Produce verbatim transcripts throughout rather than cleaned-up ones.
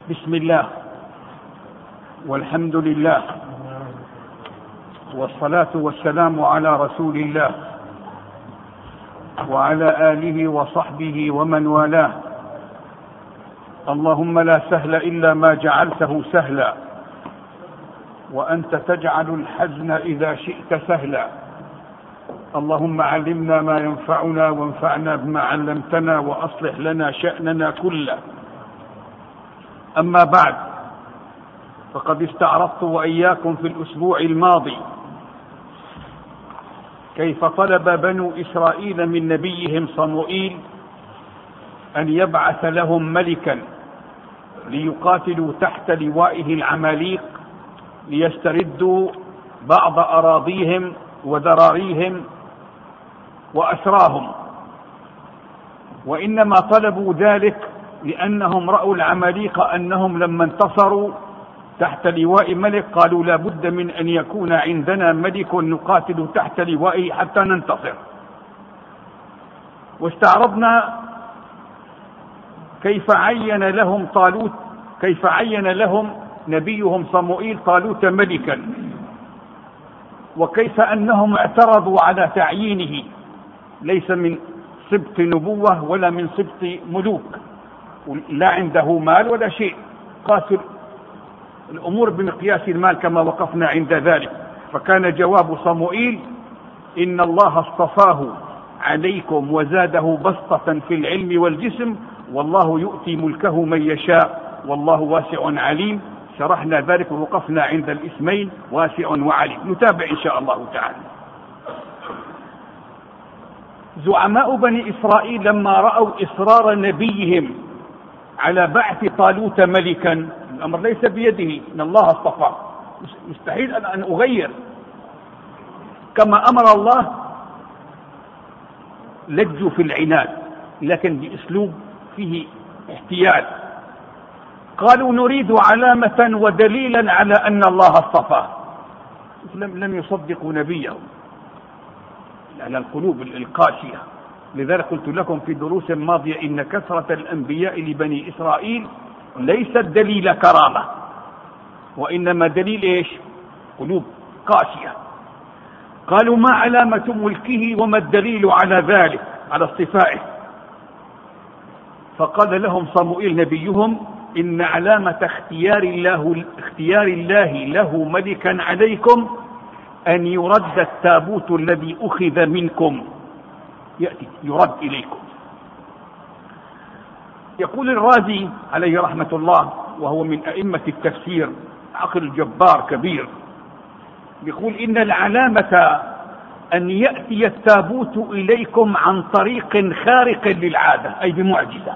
بسم الله والحمد لله والصلاة والسلام على رسول الله وعلى آله وصحبه ومن والاه. اللهم لا سهل إلا ما جعلته سهلا وأنت تجعل الحزن إذا شئت سهلا. اللهم علمنا ما ينفعنا وانفعنا بما علمتنا وأصلح لنا شأننا كله. أما بعد، فقد استعرضت وإياكم في الأسبوع الماضي كيف طلب بنو إسرائيل من نبيهم صموئيل أن يبعث لهم ملكا ليقاتلوا تحت لوائه العماليق ليستردوا بعض أراضيهم وذراريهم وأسراهم، وإنما طلبوا ذلك لأنهم رأوا العماليق أنهم لما انتصروا تحت لواء ملك قالوا لا بد من أن يكون عندنا ملك نقاتل تحت لوائه حتى ننتصر. واستعرضنا كيف عين لهم طالوت كيف عين لهم نبيهم صموئيل طالوت ملكا، وكيف أنهم اعترضوا على تعيينه، ليس من سبط نبوة ولا من سبط ملوك، لا عنده مال ولا شيء، قاتل الأمور بمقياس المال كما وقفنا عند ذلك. فكان جواب صموئيل: إن الله اصطفاه عليكم وزاده بسطة في العلم والجسم، والله يؤتي ملكه من يشاء والله واسع عليم. شرحنا ذلك ووقفنا عند الاسمين واسع وعليم. نتابع إن شاء الله تعالى. زعماء بني إسرائيل لما رأوا إصرار نبيهم على بعث طالوت ملكا، الأمر ليس بيده، إن الله اصطفاه، مستحيل أن أغير كما أمر الله، لجوا في العناد لكن بأسلوب فيه احتيال. قالوا نريد علامة ودليلا على أن الله اصطفاه. لم يصدقوا نبيهم على القلوب القاسية. لذلك قلت لكم في دروس ماضية إن كثرة الأنبياء لبني إسرائيل ليست دليل كرامة، وإنما دليل إيش؟ قلوب قاسية. قالوا ما علامة ملكه وما الدليل على ذلك، على اصطفائه؟ فقال لهم صموئيل نبيهم: إن علامة اختيار الله, اختيار الله له ملكا عليكم أن يرد التابوت الذي أخذ منكم، يأتي يرد إليكم. يقول الرازي عليه رحمة الله، وهو من أئمة التفسير، عقل جبار كبير، يقول إن العلامة أن يأتي التابوت إليكم عن طريق خارق للعادة، أي بمعجزة،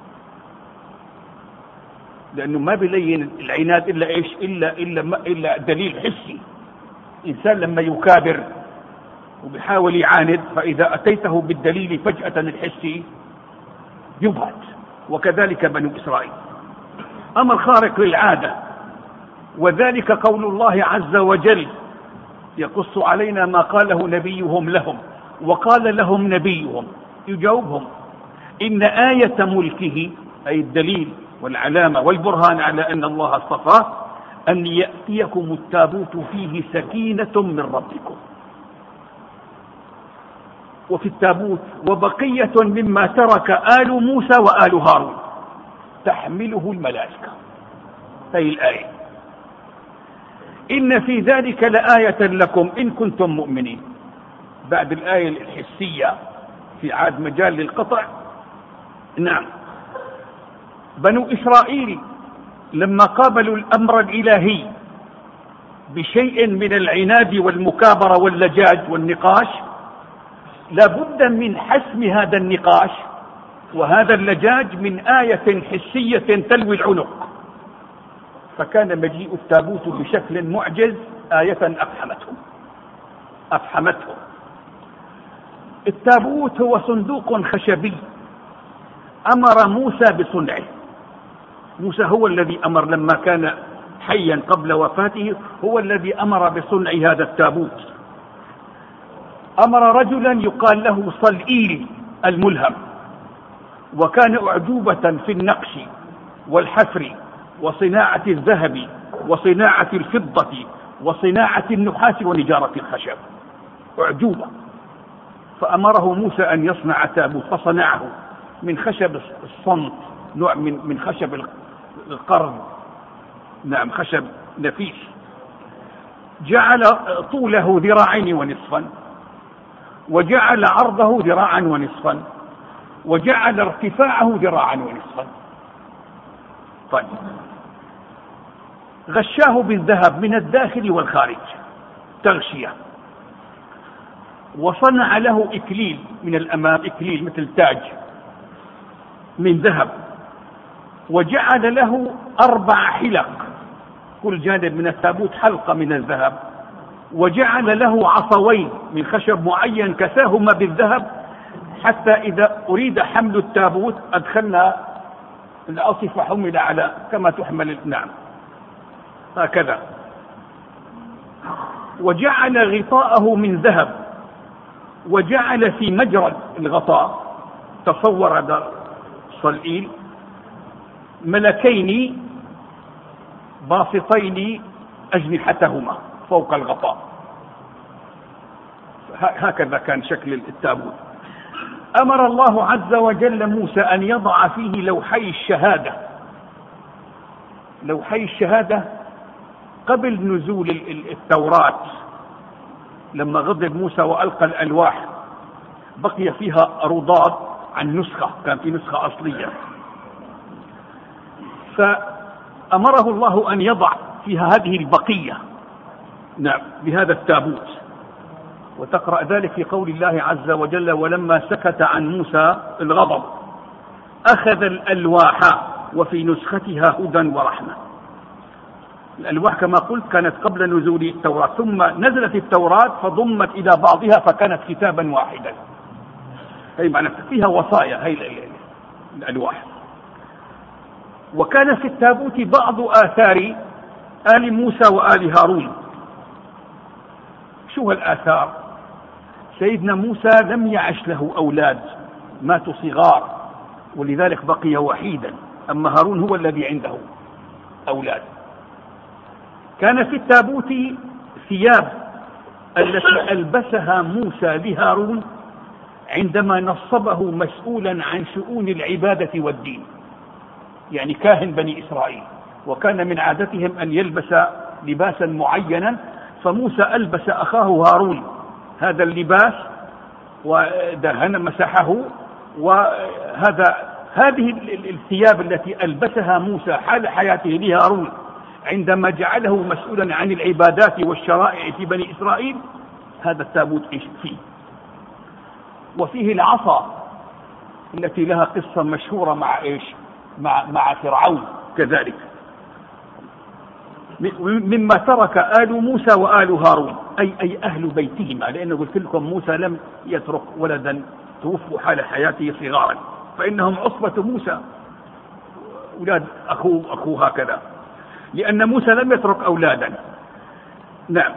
لأنه ما بيلين العناد إلا إيش إلا, إلا, إلا دليل حسي. إنسان لما يكابر وبيحاول يعاند، فإذا أتيته بالدليل فجأة الحسي يبعد. وكذلك بنو إسرائيل، أمر خارق للعادة، وذلك قول الله عز وجل يقص علينا ما قاله نبيهم لهم. وقال لهم نبيهم يجاوبهم: إن آية ملكه، أي الدليل والعلامة والبرهان على أن الله اصطفاه، أن يأتيكم التابوت فيه سكينة من ربكم، وفي التابوت وبقية مما ترك آل موسى وآل هارون تحمله الملائكة. هذه الآية: إن في ذلك لآية لكم إن كنتم مؤمنين. بعد الآية الحسية في عاد مجال للقطع. نعم، بنو إسرائيل لما قابلوا الأمر الإلهي بشيء من العناد والمكابرة واللجاج والنقاش، لابد من حسم هذا النقاش وهذا اللجاج من آية حسية تلوي العنق. فكان مجيء التابوت بشكل معجز آية أفحمتهم أفحمتهم التابوت هو صندوق خشبي أمر موسى بصنعه. موسى هو الذي أمر لما كان حيا قبل وفاته، هو الذي أمر بصنع هذا التابوت. أمر رجلا يقال له صلئيل الملهم، وكان أعجوبة في النقش والحفر وصناعة الذهب وصناعة الفضة وصناعة النحاس ونجارة الخشب، أعجوبة. فأمره موسى أن يصنع تابوت، فصنعه من خشب الصمت، نوع من من خشب القرن، نعم خشب نفيس. جعل طوله ذراعين ونصفا، وجعل عرضه ذراعا ونصفا، وجعل ارتفاعه ذراعا ونصفا. طيب، غشاه بالذهب من الداخل والخارج تغشية، وصنع له إكليل من الأمام، إكليل مثل تاج من ذهب، وجعل له أربع حلق، كل جانب من التابوت حلقة من الذهب، وجعل له عصوين من خشب معين كساهما بالذهب، حتى إذا أريد حمل التابوت أدخلنا العاصفة حمل على كما تحمل، نعم هكذا. وجعل غطاءه من ذهب، وجعل في مجرى الغطاء، تصور هذا صلئيل، ملكين باسطين أجنحتهما فوق الغطاء. هكذا كان شكل التابوت. أمر الله عز وجل موسى أن يضع فيه لوحي الشهادة. لوحي الشهادة قبل نزول التوراة، لما غضب موسى وألقى الألواح بقي فيها رضاد عن نسخة، كان في نسخة أصلية، فأمره الله أن يضع فيها هذه البقية، نعم بهذا التابوت. وتقرأ ذلك في قول الله عز وجل: ولما سكت عن موسى الغضب أخذ الألواح وفي نسختها هدى ورحمة. الألواح كما قلت كانت قبل نزول التوراة، ثم نزلت التوراة فضمت إلى بعضها فكانت كتابا واحدا، أي معنى فيها وصايا هي الألواح. وكان في التابوت بعض آثار آل موسى وآل هارون. شو هالآثار؟ سيدنا موسى لم يعش له أولاد، ماتوا صغار، ولذلك بقي وحيدا، أما هارون هو الذي عنده أولاد. كان في التابوت ثياب التي ألبسها موسى لهارون عندما نصبه مسؤولا عن شؤون العبادة والدين، يعني كاهن بني إسرائيل، وكان من عادتهم أن يلبس لباسا معينا، فموسى ألبس أخاه هارون هذا اللباس ودهن مسحه، وهذا هذه الثياب التي ألبسها موسى حال حياته لهارون عندما جعله مسؤولا عن العبادات والشرائع في بني إسرائيل، هذا التابوت إيش فيه. وفيه العصا التي لها قصة مشهورة مع إيش مع مع فرعون كذلك، مما ترك آل موسى وآل هارون، أي أي أهل بيتهما، لأنه قلت لكم موسى لم يترك ولدا، توفوا حال حياته صغارا، فإنهم عصبة موسى، أولاد أخوه أخوه هكذا، لأن موسى لم يترك أولادا. نعم.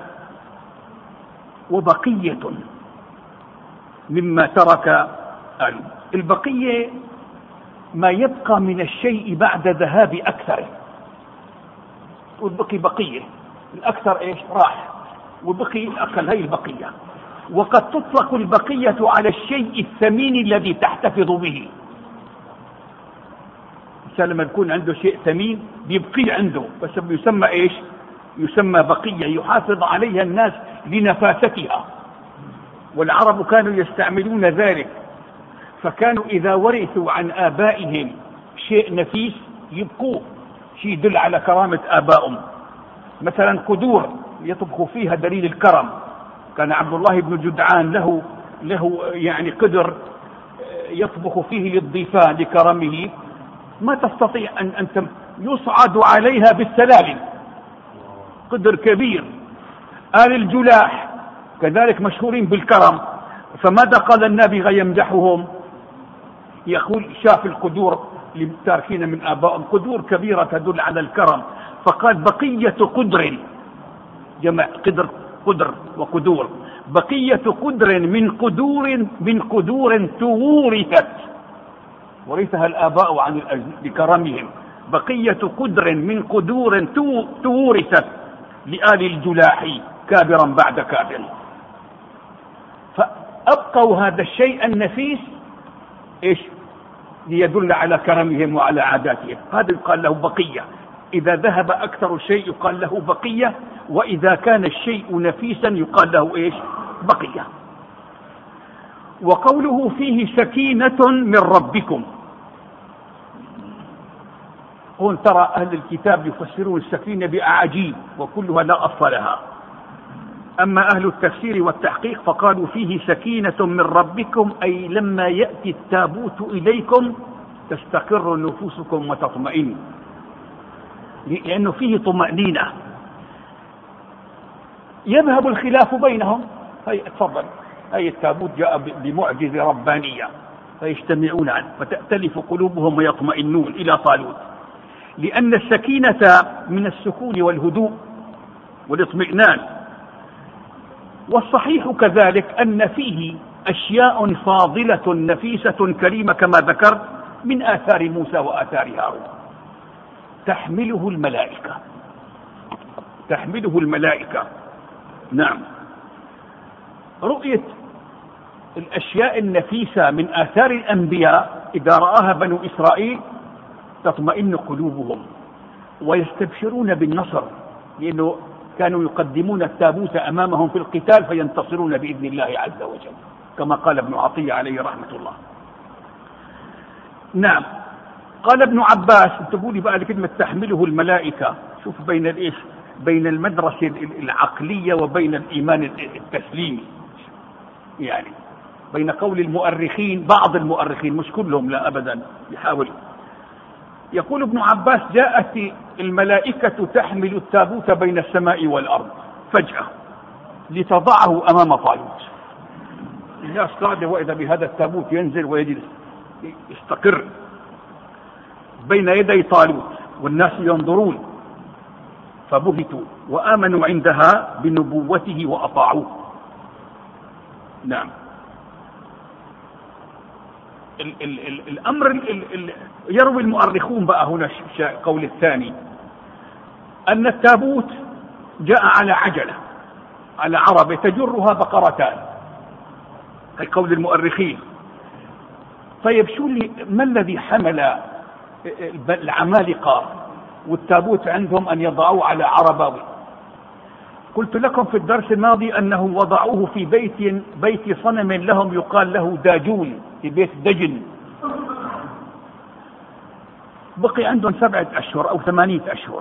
وبقية مما ترك آل، البقية ما يبقى من الشيء بعد ذهاب أكثره، والبقي بقية، الأكثر إيش راح، والبقي الأقل، هي البقية. وقد تطلق البقية على الشيء الثمين الذي تحتفظ به. مثلا لما يكون عنده شيء ثمين بيبقي عنده، بس يسمى إيش؟ يسمى بقية، يحافظ عليها الناس لنفاستها، والعرب كانوا يستعملون ذلك، فكانوا إذا ورثوا عن آبائهم شيء نفيس يبقوه، شيء يدل على كرامة آبائهم. مثلا قدور يطبخوا فيها دليل الكرم، كان عبد الله بن جدعان له له يعني قدر يطبخ فيه للضيفان لكرمه، ما تستطيع أن أنت يصعد عليها بالسلالم، قدر كبير. آل الجلاح كذلك مشهورين بالكرم، فماذا قال النبي يمدحهم؟ يقول شاف القدور اللي تاركين من آبائهم، قدور كبيرة تدل على الكرم، فقال بقية قدر، جمع قدر قدر وقدور، بقية قدر من قدور من قدور تورثت، ورثها الآباء عن بكرمهم، بقية قدر من قدور تورثت لآل الجلاح كابرا بعد كابر، فأبقوا هذا الشيء النفيس إيش ليدل على كرمهم وعلى عاداتهم. هذا يقال له بقية. إذا ذهب أكثر الشيء يقال له بقية، وإذا كان الشيء نفيسا يقال له إيش بقية. وقوله فيه سكينة من ربكم، قل ترى أهل الكتاب يفسرون السكينة بأعاجيب وكلها لا أصل لها، أما أهل التفسير والتحقيق فقالوا فيه سكينة من ربكم، أي لما يأتي التابوت إليكم تستقر نفوسكم وتطمئن، لأنه فيه طمأنينة. يذهب الخلاف بينهم، هي تفضل، هي التابوت جاء بمعجزة ربانية فيجتمعون عنه فتأتلف قلوبهم ويطمئنون إلى طالوت، لأن السكينة من السكون والهدوء والاطمئنان. والصحيح كذلك أن فيه أشياء فاضلة نفيسة كريمة كما ذكرت من آثار موسى وآثار هارون، تحمله الملائكة تحمله الملائكة نعم. رؤية الأشياء النفيسة من آثار الأنبياء إذا رآها بنو إسرائيل تطمئن قلوبهم ويستبشرون بالنصر، لأنه كانوا يقدمون التابوت أمامهم في القتال فينتصرون بإذن الله عز وجل، كما قال ابن عطية عليه رحمة الله. نعم. قال ابن عباس، تقولي بقى لكلمة تحمله الملائكة، شوف بين الإيش بين المدرسة العقلية وبين الإيمان التسليمي، يعني بين قول المؤرخين، بعض المؤرخين مش كلهم لا أبدا يحاول. يقول ابن عباس جاءت الملائكة تحمل التابوت بين السماء والأرض فجأة لتضعه أمام طالوت. الناس قاعدة وإذا بهذا التابوت ينزل ويجلس يستقر بين يدي طالوت والناس ينظرون، فبهتوا وآمنوا عندها بنبوته وأطاعوه. نعم. ال ال ال الأمر ال ال يروي المؤرخون بقى هنا قول الثاني أن التابوت جاء على عجلة على عربة تجرها بقرتان، هي قول المؤرخين. طيب شو اللي ما الذي حمل العمالقة والتابوت عندهم أن يضعوه على عربة؟ قلت لكم في الدرس الماضي أنهم وضعوه في بيت بيت صنم لهم يقال له داجون، في بيت دجن، بقي عندهم سبعة أشهر أو ثمانية أشهر،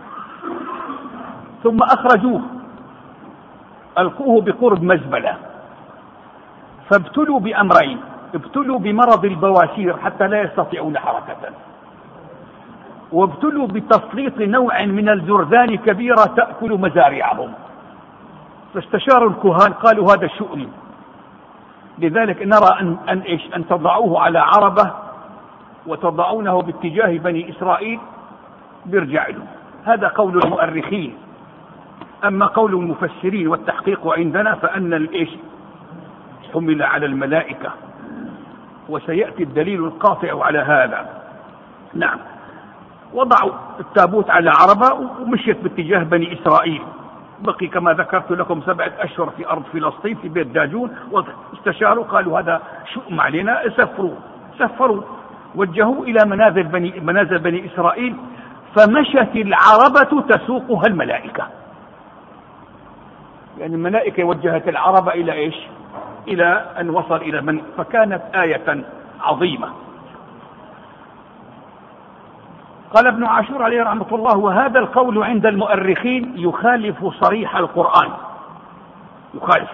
ثم أخرجوه ألقوه بقرب مزبلة، فابتلوا بأمرين: ابتلوا بمرض البواسير حتى لا يستطيعون حركة، وابتلوا بتسليط نوع من الجرذان كبيرة تأكل مزارعهم. فاستشاروا الكهان قالوا هذا شؤم، لذلك نرى أن, أن, إيش أن تضعوه على عربة وتضعونه باتجاه بني إسرائيل بيرجع له. هذا قول المؤرخين. أما قول المفسرين والتحقيق عندنا فأن الإيش حمل على الملائكة، وسيأتي الدليل القاطع على هذا. نعم. وضعوا التابوت على عربة ومشيت باتجاه بني إسرائيل، بقي كما ذكرت لكم سبعة أشهر في أرض فلسطين في بيت داجون، واستشاروا قالوا هذا شؤم علينا، سفروا سفروا وجهوا إلى منازل بني, منازل بني إسرائيل، فمشت العربة تسوقها الملائكة. يعني الملائكة وجهت العربة إلى إيش؟ إلى أن وصل إلى من، فكانت آية عظيمة. قال ابن عاشور عليه رحمة الله: وهذا القول عند المؤرخين يخالف صريح القرآن، يخالف،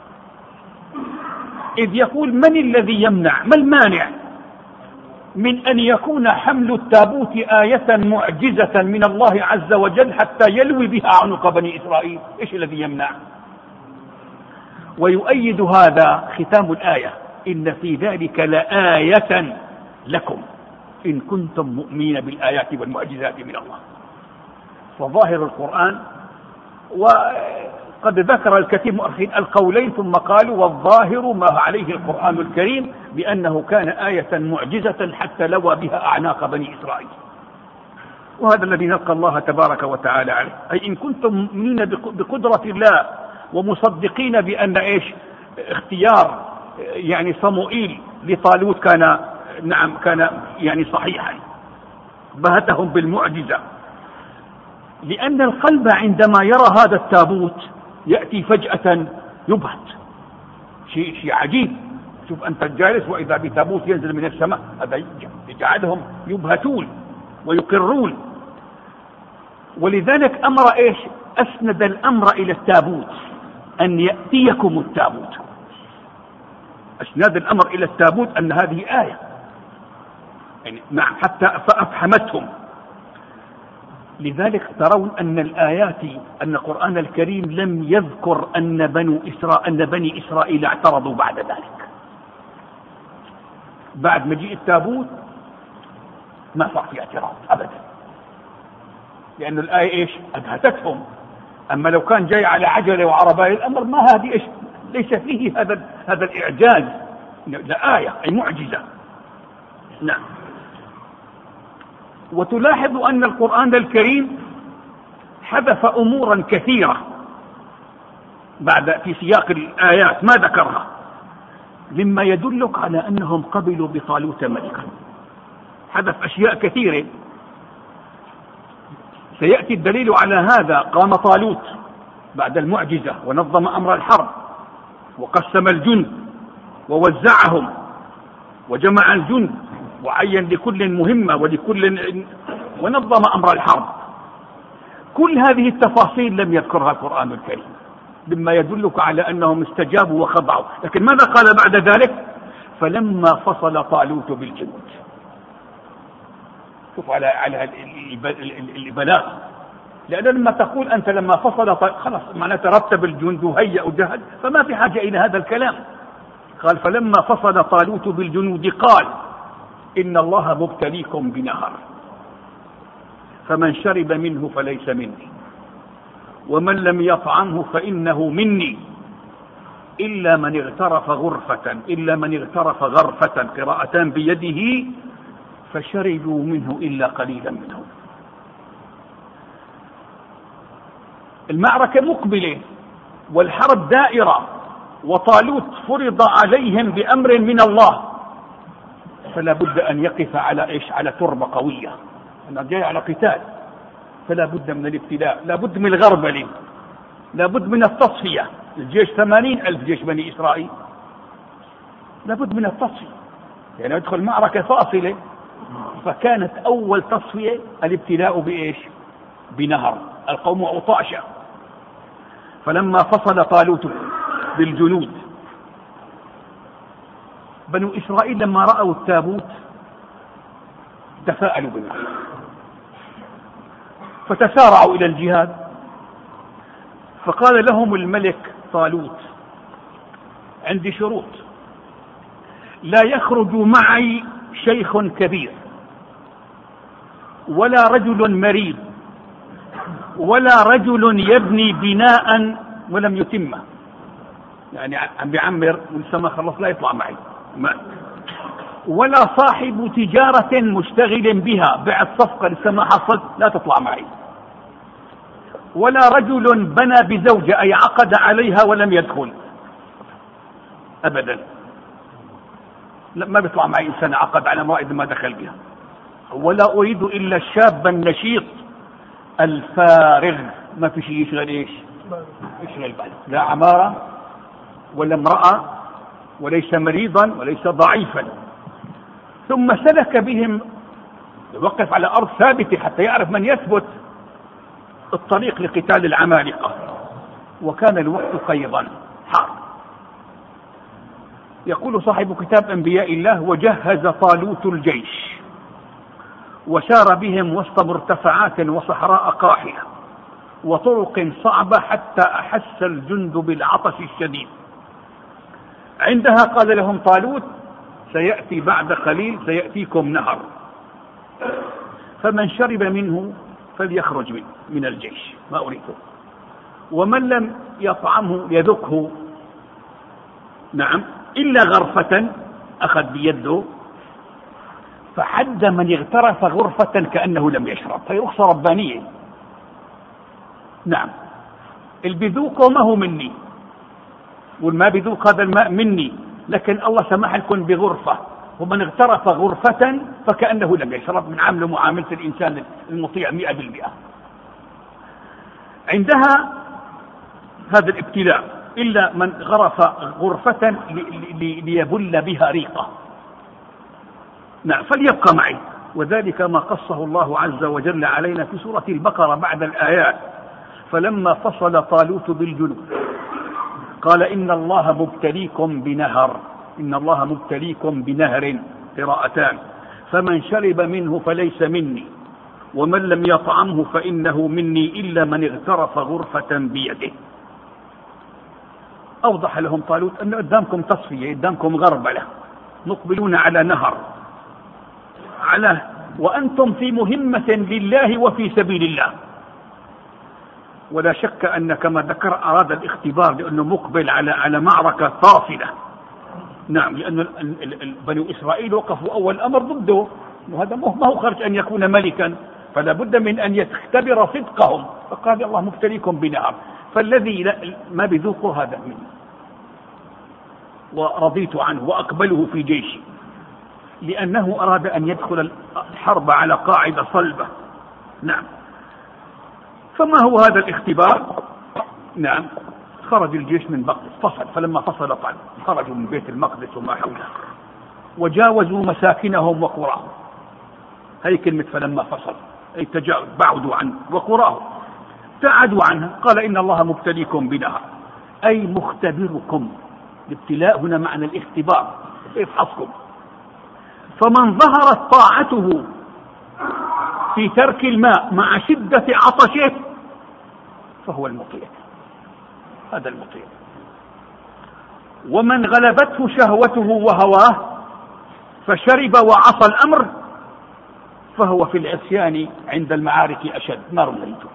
إذ يقول: من الذي يمنع، ما المانع من أن يكون حمل التابوت آية معجزة من الله عز وجل حتى يلوي بها عنق بني إسرائيل؟ إيش الذي يمنع؟ ويؤيد هذا ختام الآية: إن في ذلك لآية لكم إن كنتم مؤمنين بالآيات والمعجزات من الله. فظاهر القرآن، وقد ذكر الكثير من المؤرخين القولين ثم قالوا: والظاهر ما عليه القرآن الكريم بأنه كان آية معجزة حتى لوى بها أعناق بني إسرائيل. وهذا الذي نلقى الله تبارك وتعالى عليه. أي إن كنتم مؤمنين بقدرة الله ومصدقين بأن إيش اختيار يعني صموئيل لطالوت كان نعم كان يعني صحيحا، بهتهم بالمعجزة. لأن القلب عندما يرى هذا التابوت يأتي فجأة يبهت، شيء شيء عجيب. شوف أنت جالس وإذا بتابوت ينزل من السماء، هذا يجعلهم يبهتون ويقرون. ولذلك أمر إيش أسند الأمر إلى التابوت، أن يأتيكم التابوت. أسناد الأمر إلى التابوت أن هذه آية يعني نعم حتى فأفحمتهم. لذلك ترون أن الآيات أن القرآن الكريم لم يذكر أن بنو إسرائيل أن بني إسرائيل اعترضوا بعد ذلك. بعد مجيء التابوت ما صار في اعتراض أبدا، لأن الآية إيش أدهتتهم. أما لو كان جاي على عجلة وعرباء الأمر ما هذه إيش ليس فيه هذا هذا الإعجاز، لا آية أي معجزة. نعم. وتلاحظ أن القرآن الكريم حذف أمورا كثيرة بعد في سياق الآيات ما ذكرها، مما يدلك على أنهم قبلوا بطالوت ملكا. حذف أشياء كثيرة سيأتي الدليل على هذا. قام طالوت بعد المعجزة ونظم أمر الحرب وقسم الجند ووزعهم وجمع الجند وعين لكل مهمة ولكل ونظم أمر الحرب. كل هذه التفاصيل لم يذكرها القرآن الكريم، مما يدلك على أنهم استجابوا وخضعوا. لكن ماذا قال بعد ذلك؟ فلما فصل طالوت بالجنود. شوف على على البلاغ. لأن لما تقول أنت لما فصل خلاص معناه ترتب الجند وهيأ وجهد، فما في حاجة إلى هذا الكلام. قال فلما فصل طالوت بالجنود قال إن الله مبتليكم بنهر فمن شرب منه فليس مني ومن لم يطعمه فإنه مني إلا من اغترف غرفة إلا من اغترف غرفة قراءتان بيده فشربوا منه إلا قليلا منهم. المعركة مقبلة والحرب دائرة وطالوت فرض عليهم بأمر من الله، فلا بد أن يقف على إيش على تربة قوية. أنا جاي على قتال، فلا بد من الابتلاء، لا بد من الغربلة، لا بد من التصفية. الجيش ثمانين ألف جيش بني إسرائيل، لا بد من التصفية، يعني يدخل معركة فاصلة. فكانت أول تصفية الابتلاء بإيش بنهر القوم عطاشا. فلما فصل طالوت بالجنود بنو إسرائيل لما رأوا التابوت تفاءلوا بالنهر فتسارعوا إلى الجهاد. فقال لهم الملك طالوت عندي شروط، لا يخرج معي شيخ كبير ولا رجل مريض ولا رجل يبني بناء ولم يتمه، يعني عم بيعمر ولسه ما خلص لا يطلع معي، ولا صاحب تجارة مشتغل بها بعد صفقة لسه ما حصلت لا تطلع معي، ولا رجل بنى بزوجة أي عقد عليها ولم يدخل أبدا، ما بيطلع معي إنسان عقد على امرأة ما دخل بها. ولا أريد إلا الشاب النشيط الفارغ ما في شيء يشغل إيش يشغل باله، لا عمارة ولا امرأة وليس مريضا وليس ضعيفا. ثم سلك بهم يوقف على أرض ثابتة حتى يعرف من يثبت الطريق لقتال العمالقة. وكان الوقت قيضا حار. يقول صاحب كتاب أنبياء الله وجهز طالوت الجيش وسار بهم وسط مرتفعات وصحراء قاحلة وطرق صعبة حتى أحس الجند بالعطش الشديد. عندها قال لهم طالوت سيأتي بعد قليل سيأتيكم نهر فمن شرب منه فليخرج منه من الجيش ما أريده، ومن لم يطعمه يذقه نعم إلا غرفة أخذ بيده فحد من اغترف غرفة كأنه لم يشرب، هي رخصة ربانية. نعم، اللي بيذوقه ما هو مني، والما بيذوق هذا الماء مني، لكن الله سمح لكم بغرفة، ومن اغترف غرفة فكأنه لم يشرب، من عامله معاملة الإنسان المطيع مئة بالمئة. عندها هذا الابتلاء، إلا من غرف غرفة ليبل بها ريقه. نعم، فليبقى معي. وذلك ما قصه الله عز وجل علينا في سورة البقرة بعد الآيات. فلما فصل طالوت بالجنود قال إن الله مبتليكم بنهر، إن الله مبتليكم بنهر، قراءتان، فمن شرب منه فليس مني ومن لم يطعمه فإنه مني إلا من اغترف غرفة بيده. أوضح لهم طالوت أن قدامكم تصفية، قدامكم غربلة، مقبلون على نهر، على وأنتم في مهمة لله وفي سبيل الله. ولا شك أن كما ذكر أراد الاختبار لأنه مقبل على على معركة طافلة. نعم، لأن بني إسرائيل وقفوا أول أمر ضده، وهذا ما هو خرج أن يكون ملكا، فلا بد من أن يختبر صدقهم، فقال الله مبتليكم بنهر، فالذي ما بذوقه هذا مني ورضيت عنه وأقبله في جيشي، لأنه أراد أن يدخل الحرب على قاعدة صلبة. نعم، فما هو هذا الاختبار؟ نعم، خرج الجيش من بقدس، فصل، فلما فصل طال خرجوا من بيت المقدس وما حوله وجاوزوا مساكنهم وقراهم. هي كلمة فلما فصل، أي تجاوز، بعدوا عنه، وقراهم ابتعدوا عنها. قال إن الله مبتليكم بنهر، أي مختبركم. الابتلاء هنا معنى الاختبار، يفحصكم. فمن ظهرت طاعته في ترك الماء مع شدة عطشه فهو المطيع، هذا المطيع. ومن غلبته شهوته وهواه فشرب وعصى الأمر فهو في العصيان عند المعارك أشد، نار مريته.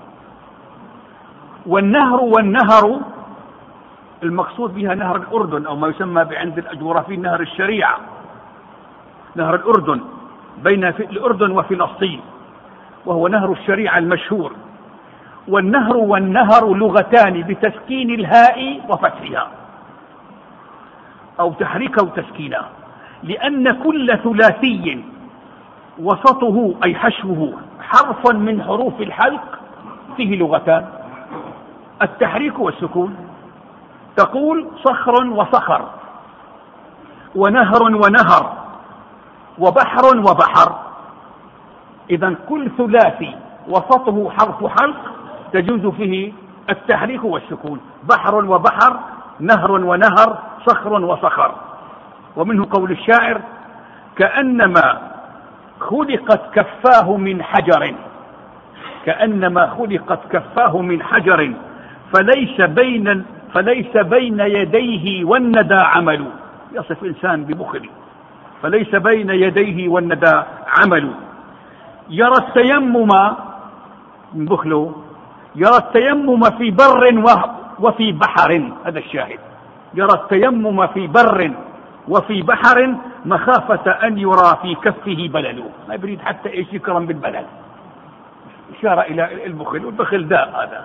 والنهر والنهر المقصود بها نهر الأردن، أو ما يسمى بعند الجغرافيين نهر الشريعة، نهر الأردن بين الأردن وفلسطين، وهو نهر الشريعة المشهور. والنهر والنهر لغتان بتسكين الهاء وفتحها، أو تحريك أو تسكينها، لأن كل ثلاثي وسطه أي حشوه حرف من حروف الحلق فيه لغتان، التحريك والسكون. تقول صخر وصخر، ونهر ونهر، وبحر وبحر. إذن كل ثلاثي وسطه حرف حلق تجوز فيه التحريك والسكون، بحر وبحر، نهر ونهر، صخر وصخر. ومنه قول الشاعر كأنما خلقت كفاه من حجر، كأنما خلقت كفاه من حجر فليس بين فليس بين يديه والندى عمل. يصف إنسان ببخل، فليس بين يديه والندى عمل. يرى التيمم من بخله، يرى التيمم في بر وفي بحر، هذا الشاهد، يرى التيمم في بر وفي بحر مخافة أن يرى في كفه بلل. ما يريد حتى إيش يكرم بالبلل، إشارة إلى البخل، والبخل داء هذا.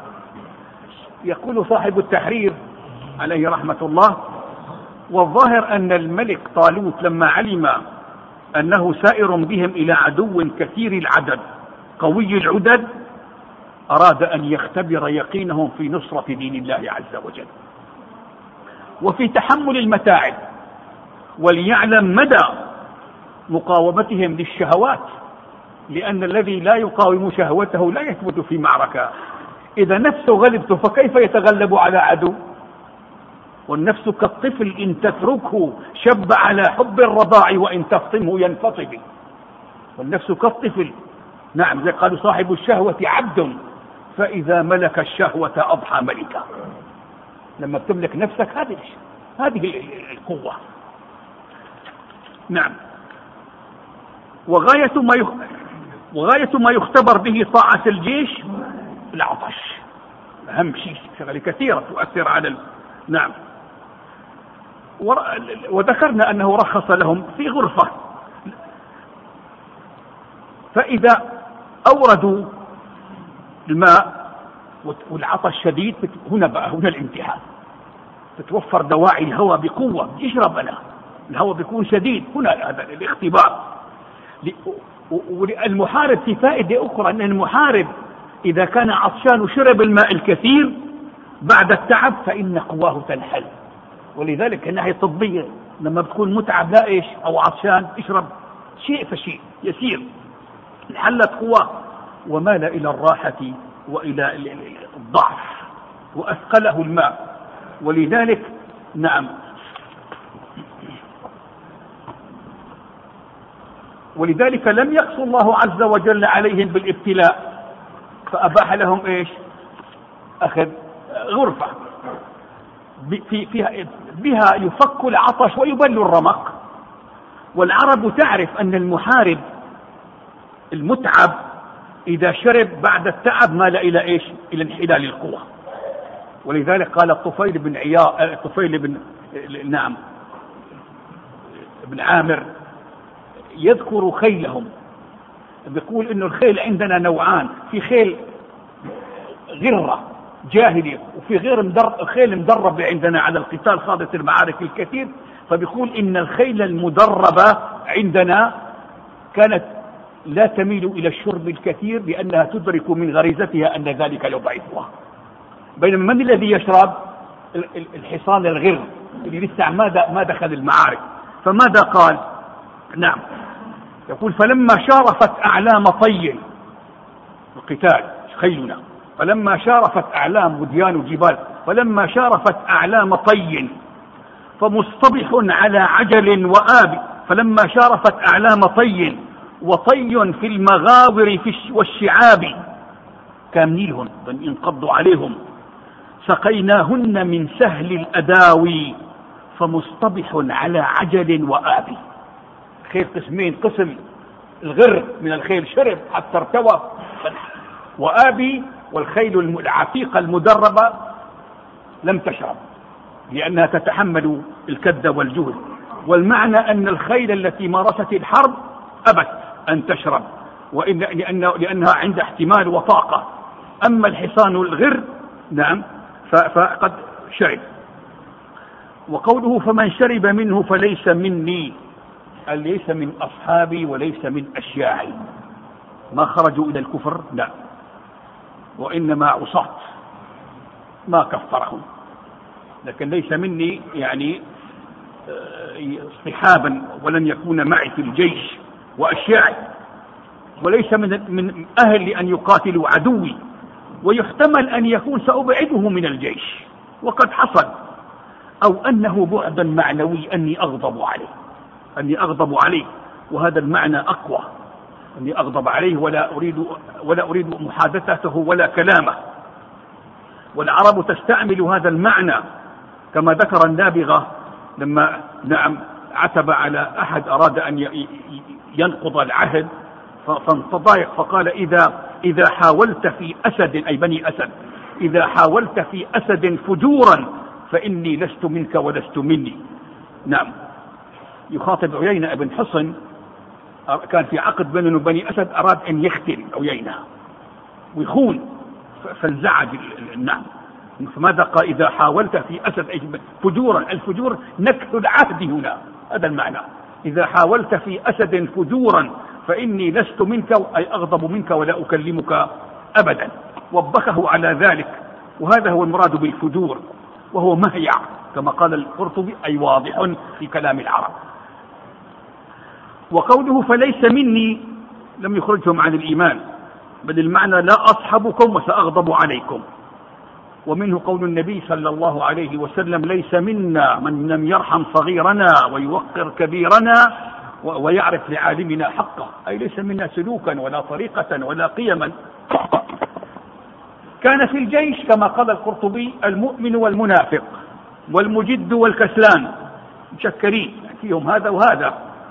يقول صاحب التحرير عليه رحمة الله: والظاهر أن الملك طالوت لما علم أنه سائر بهم إلى عدو كثير العدد قوي العدد أراد أن يختبر يقينهم في نصرة دين الله عز وجل وفي تحمل المتاعب، وليعلم مدى مقاومتهم للشهوات، لأن الذي لا يقاوم شهوته لا يثبت في معركة. إذا نفسه غلبته فكيف يتغلب على عدو؟ والنفس كالطفل إن تتركه شب على حب الرضاع وإن تفطمه ينفطم. والنفس كالطفل، نعم، زي قالوا صاحب الشهوة عبد فإذا ملك الشهوة أضحى ملكا. لما بتملك نفسك هذه هذه القوة. نعم، وغاية ما يخ... وغاية ما يختبر به طاعة الجيش العطش، أهم شيء، شغلة كثيرة تؤثر على ال... نعم. وذكرنا أنه رخص لهم في غرفة فإذا أوردوا الماء والعطش شديد، هنا بقى هنا الامتحان، تتوفر دواعي الهواء بقوة، يشرب أنا، الهواء بيكون شديد، هنا هذا الاختبار. والمحارب في فائدة أخرى، أن المحارب إذا كان عطشان وشرب الماء الكثير بعد التعب فإن قواه تنحل. ولذلك الناحية الطبية لما بتكون متعب لا إيش أو عطشان اشرب شيء فشيء يسير، انحلت قواه ومال إلى الراحة وإلى الضعف وأثقله الماء. ولذلك نعم ولذلك لم يقص الله عز وجل عليهم بالابتلاء، فأباح لهم إيش أخذ غرفة فيها بها يفك العطش ويبل الرمق. والعرب تعرف أن المحارب المتعب إذا شرب بعد التعب مال إلى إيش إلى انحلال القوة. ولذلك قال الطفيل بن عياض الطفيل بن نعم بن عامر يذكر خيلهم، بيقول إنه الخيل عندنا نوعان، في خيل غرة جاهلية وفي غير مدرب خيل مدربة عندنا على القتال خاضت المعارك الكثير. فبيقول إن الخيل المدربة عندنا كانت لا تميل إلى الشرب الكثير لأنها تدرك من غريزتها أن ذلك يضعفها، بينما من الذي يشرب؟ الحصان الغر اللي لسه ما دخل المعارك. فماذا قال؟ نعم يقول فلما شارفت أعلام طي القتال خيلنا، فلما شارفت أعلام وديان وجبال، فلما شارفت أعلام طي فمصطبح على عجل وآب، فلما شارفت أعلام طي وطي في المغاور في والشعاب كامليهم ينقض عليهم سقيناهن من سهل الأداوي فمصطبح على عجل وآب. خيل قسمين، قسم الغر من الخيل شرب حتى ارتوى، وآبي والخيل العتيقة المدربة لم تشرب لأنها تتحمل الكد والجهد. والمعنى أن الخيل التي مارست الحرب أبت أن تشرب وإن لأن لأنها عندها احتمال وطاقة. أما الحصان الغر نعم فقد شرب. وقوله فمن شرب منه فليس مني، ليس من أصحابي وليس من أشياعي، ما خرجوا إلى الكفر لا، وإنما عصاة ما كفرهم، لكن ليس مني يعني اصطحابا ولن يكون معي في الجيش وأشياعي، وليس من من أهل أن يقاتلوا عدوي، ويحتمل أن يكون سأبعده من الجيش وقد حصل، أو أنه بعدا معنوي أني أغضب عليه أني أغضب عليه وهذا المعنى أقوى، أني أغضب عليه ولا أريد ولا أريد محادثته ولا كلامه. والعرب تستعمل هذا المعنى كما ذكر النابغة لما نعم عتب على أحد أراد أن ينقض العهد فانتضايق فقال إذا إذا حاولت في أسد أي بني أسد إذا حاولت في أسد فجورا فإني لست منك ولست مني. نعم يخاطب عيينة ابن حصن، كان في عقد بينه وبني أسد، أراد أن يختل عيينة ويخون فانزعج النعم. فماذا قال؟ إذا حاولت في أسد فجورا، الفجور نكث العهد هنا، هذا المعنى. إذا حاولت في أسد فجورا فإني لست منك أي أغضب منك ولا أكلمك أبدا، وبخه على ذلك. وهذا هو المراد بالفجور، وهو مهيع كما قال القرطبي أي واضح في كلام العرب. وقوله فليس مني لم يخرجهم عن الإيمان، بل المعنى لا أصحبكم وسأغضب عليكم. ومنه قول النبي صلى الله عليه وسلم ليس منا من لم يرحم صغيرنا ويوقر كبيرنا ويعرف لعالمنا حقه، أي ليس منا سلوكا ولا طريقة ولا قيما. كان في الجيش كما قال القرطبي المؤمن والمنافق والمجد والكسلان مشكرين فيهم هذا وهذا.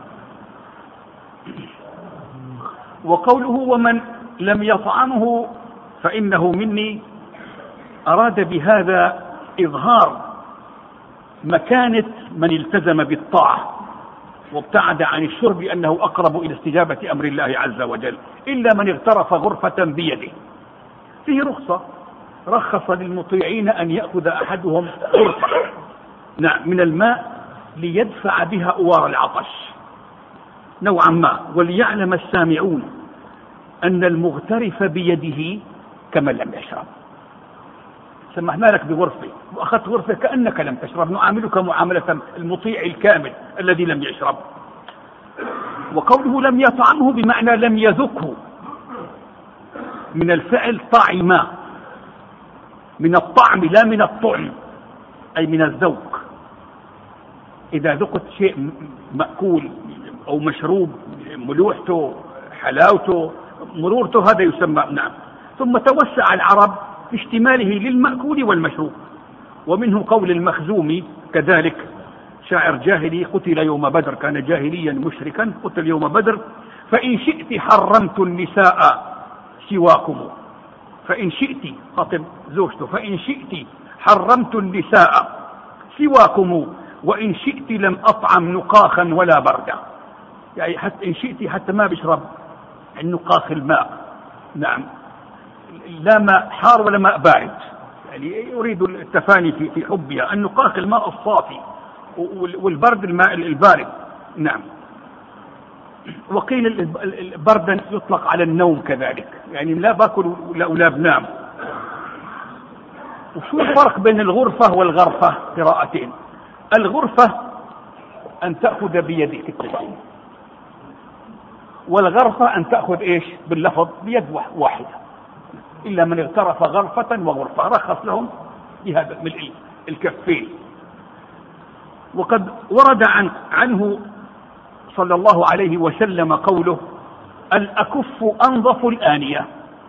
وقوله ومن لم يطعمه فإنه مني، أراد بهذا إظهار مكانة من التزم بالطاعة، وابتعد عن الشرب لأنه أقرب إلى استجابة أمر الله عز وجل، إلا من اغترف غرفة بيده. فيه رخصة، رخص للمطيعين أن يأخذ أحدهم غرفة نعم من الماء ليدفع بها أوار العطش نوعا ما، وليعلم السامعون أن المغترف بيده كمن لم يشرب. سمحنا لك بغرفة وأخذت غرفة كأنك لم تشرب، نعاملك معاملة المطيع الكامل الذي لم يشرب. وقوله لم يطعمه بمعنى لم يذقه، من الفعل طعم، من الطعم لا من الطعم، أي من الذوق. إذا ذقت شيء مأكول أو مشروب ملوحته حلاوته مرورته هذا يسمى نعم. ثم توسع العرب في اشتماله للمأكول والمشروب. ومنه قول المخزومي كذلك شاعر جاهلي قتل يوم بدر، كان جاهليا مشركا قتل يوم بدر: فإن شئت حرمت النساء سواكم، فإن شئت خاطب زوجته، فإن شئت حرمت النساء سواكم، وإن شئت لم أطعم نقاخا ولا بردا. يعني حتى إن شئت حتى ما بيشرب النقاخ الماء نعم، لا ماء حار ولا ماء بارد، يعني يريد التفاني في في حبها. النقاخ الماء الصافي والبرد الماء البارد نعم. وقيل بردا يطلق على النوم كذلك، يعني لا باكل ولا بنام. وشو الفرق بين الغرفة والغرفة؟ قراءتين. الغرفة أن تأخذ بيدك التسليم، والغرفة أن تأخذ إيش باللفظ بيد واحدة، إلا من اغترف غرفة وغرفة رخص لهم بهذا من الكفين. وقد ورد عن عنه صلى الله عليه وسلم قوله: الأكف أنظف الآنية.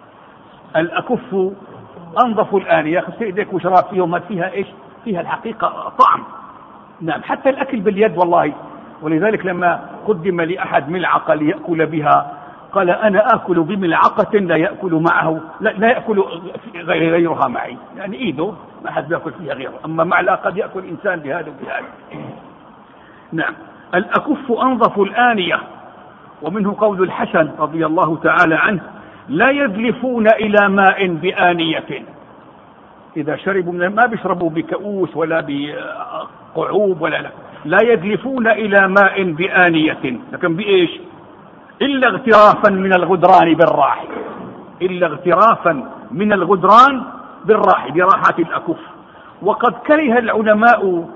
الأكف أنظف الآنية، خسيدك وشراب فيهم فيها إيش؟ فيها الحقيقة طعم نعم، حتى الأكل باليد والله. ولذلك لما قدم لأحد ملعقة ليأكل بها قال: أنا آكل بملعقة لا يأكل معه لا, لا يأكل غير غيرها معي، يعني إيده ما حد يأكل فيها غيره، أما معلقة قد يأكل إنسان بهذا وبهذا نعم. الأكف أنظف الآنية. ومنه قول الحسن رضي الله تعالى عنه: لا يدلفون إلى ماء بآنية. إذا شربوا من ما بيشربوا بكؤوس ولا بقعوب ولا لا، لا يدلفون إلى ماء بآنية، لكن بإيش؟ إلا اغترافا من الغدران بالراح، إلا اغترافا من الغدران بالراح، براحة الأكف. وقد كره العلماء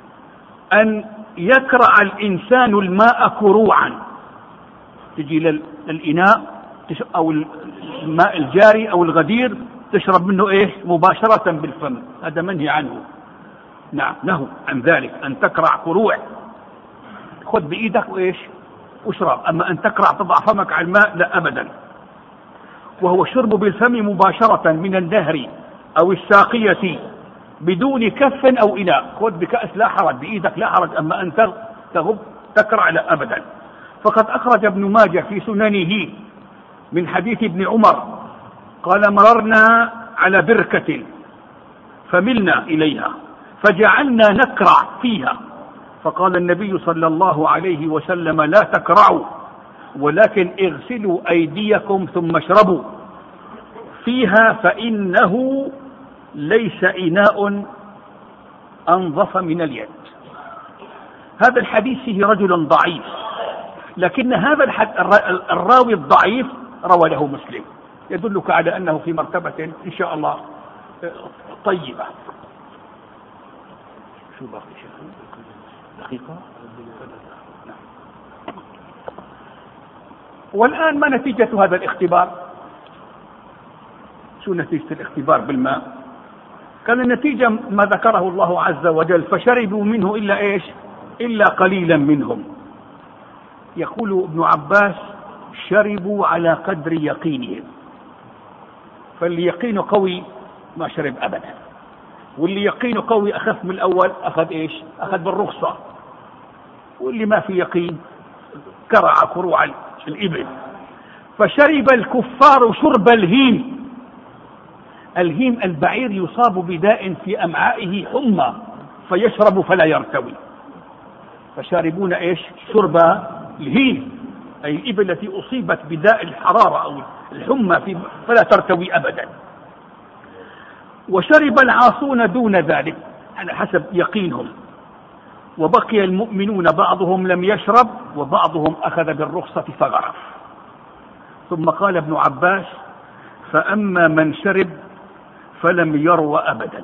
أن يكرع الإنسان الماء كروعا، تجي للإناء أو الماء الجاري أو الغدير تشرب منه إيش مباشرة بالفم، هذا منهي عنه نعم، نهوا عن ذلك. أن تكرع كروع، خذ بإيدك وإيش واشرب، أما أن تكرع تضع فمك على الماء لا أبدا. وهو الشرب بالفم مباشرة من النهر أو الساقية بدون كف أو إناء. خذ بكأس لا حرج، بإيدك لا حرج، أما أن تغب تكرع لا أبدا. فقد أخرج ابن ماجه في سننه من حديث ابن عمر قال: مررنا على بركة فملنا إليها فجعلنا نكرع فيها، فقال النبي صلى الله عليه وسلم: لا تكرعوا ولكن اغسلوا أيديكم ثم اشربوا فيها فإنه ليس إناء أنظف من اليد. هذا الحديث فيه رجل ضعيف، لكن هذا الراوي الضعيف روى له مسلم، يدلك على أنه في مرتبة إن شاء الله طيبة. شو باقي دقيقة؟ والآن ما نتيجة هذا الاختبار؟ شو نتيجة الاختبار بالماء؟ كان النتيجة ما ذكره الله عز وجل: فشربوا منه إلا إيش؟ إلا قليلا منهم. يقول ابن عباس: شربوا على قدر يقينهم، فاللي يقينه قوي ما شرب أبدا، واللي يقينه قوي أخف من الأول أخذ إيش؟ أخذ بالرخصة، واللي ما في يقين كرع كروع الإبل. فشرب الكفار شرب الهيم. الهيم البعير يصاب بداء في أمعائه حمى فيشرب فلا يرتوي. فشاربون إيش؟ شرب الهين، أي الإبل التي أصيبت بداء الحرارة أو الحمى في فلا ترتوي أبدا. وشرب العاصون دون ذلك على حسب يقينهم، وبقي المؤمنون بعضهم لم يشرب وبعضهم أخذ بالرخصة فغرف. ثم قال ابن عباس: فأما من شرب فلم يرو أبدا،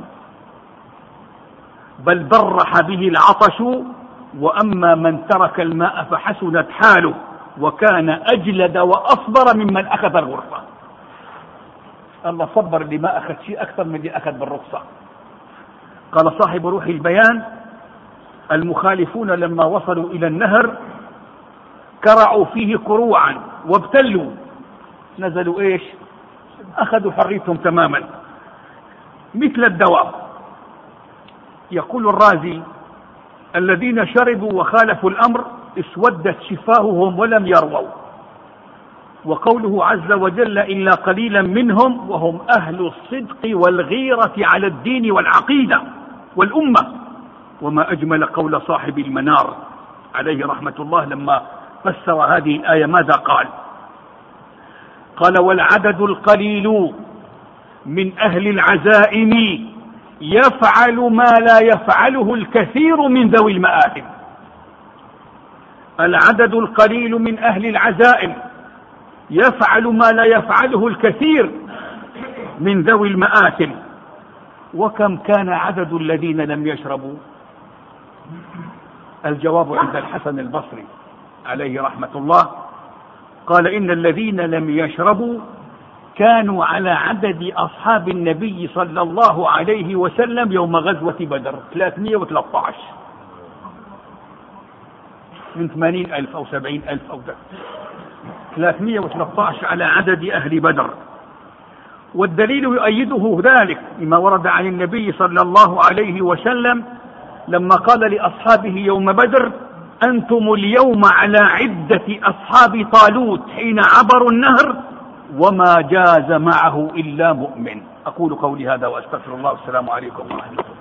بل برح به العطش، وأما من ترك الماء فحسنت حاله وكان أجلد وأصبر ممن أخذ الغرفة. الله صبر اللي ما أخذ شيء أكثر من اللي أخذ بالرخصة. قال صاحب روح البيان: المخالفون لما وصلوا إلى النهر كرعوا فيه كروعا وابتلوا، نزلوا إيش؟ أخذوا حريتهم تماما مثل الدواب. يقول الرازي: الذين شربوا وخالفوا الأمر اسودت شفاههم ولم يرووا. وقوله عز وجل: إلا قليلا منهم، وهم أهل الصدق والغيرة على الدين والعقيدة والأمة. وما أجمل قول صاحب المنار عليه رحمة الله لما فسر هذه الآية ماذا قال؟ قال: والعدد القليل من أهل العزائم يفعل ما لا يفعله الكثير من ذوي المآثم. العدد القليل من أهل العزائم يفعل ما لا يفعله الكثير من ذوي المآثم. وكم كان عدد الذين لم يشربوا؟ الجواب عند الحسن البصري عليه رحمة الله قال: إن الذين لم يشربوا كانوا على عدد أصحاب النبي صلى الله عليه وسلم يوم غزوة بدر ثلاثمائة وثلاثة عشر، من ثمانين ألف أو سبعين ألف أو ثلاثمائة وثلاثة عشر على عدد أهل بدر. والدليل يؤيده ذلك لما ورد عن النبي صلى الله عليه وسلم لما قال لأصحابه يوم بدر: أنتم اليوم على عدة أصحاب طالوت حين عبروا النهر وما جاز معه إلا مؤمن. أقول قولي هذا وأستغفر الله، والسلام عليكم ورحمة الله.